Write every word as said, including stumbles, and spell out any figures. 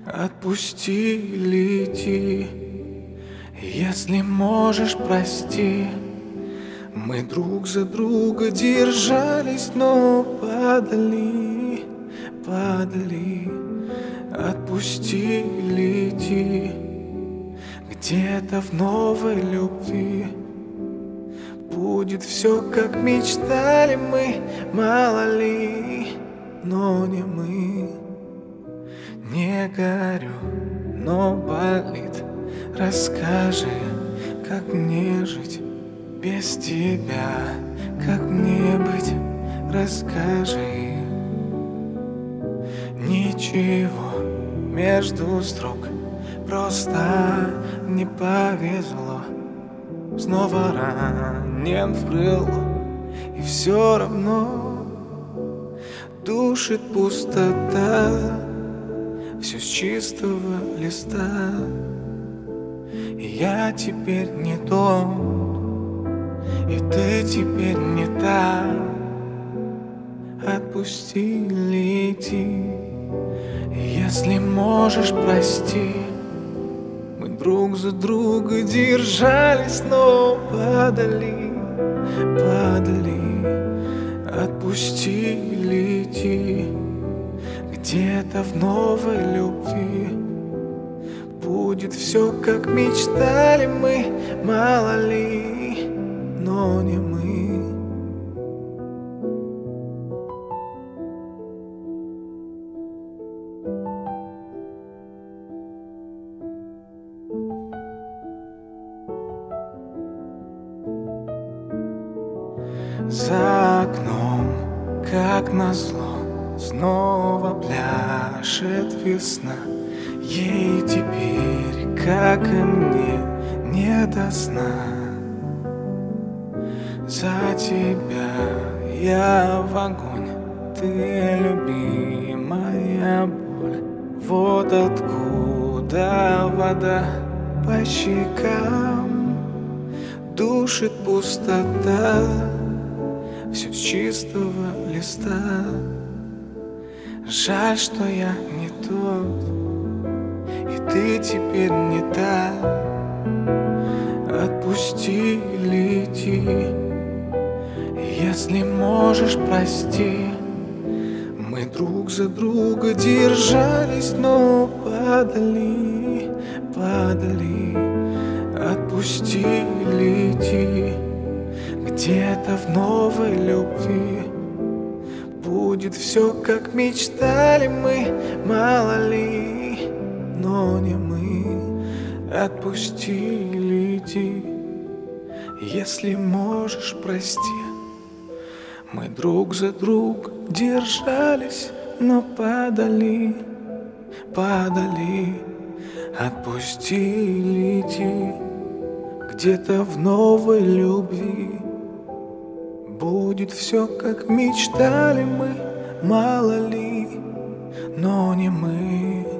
Отпусти, лети, если можешь, прости. Мы друг за друга держались, но падали, падали. Отпусти, лети, где-то в новой любви будет все, как мечтали мы, мало ли, но не мы. Не горю, но болит. Расскажи, как мне жить без тебя, как мне быть, расскажи. Ничего между строк, просто не повезло. Снова ранен в крыло, и все равно душит пустота. Все с чистого листа, и я теперь не тот, и ты теперь не та. Отпусти, лети, если можешь, прости. Мы друг за друга держались, но падали, падали. Отпусти, лети, где-то в новой любви будет все, как мечтали мы, мало ли, но не мы. За окном, как назло, снова пляшет весна. Ей теперь, как и мне, не до сна. За тебя я в огонь, ты любимая боль. Вот откуда вода по щекам душит пустота. Все с чистого листа. Жаль, что я не тот, и ты теперь не та. Отпусти, лети, если можешь, прости. Мы друг за друга держались, но падали, падали. Отпусти, лети, где-то в новой любви будет все, как мечтали мы, мало ли, но не мы. Отпусти, лети, если можешь, прости. Мы друг за друг держались, но падали, падали. Отпусти, лети, где-то в новой любви будет все, как мечтали мы, мало ли, но не мы.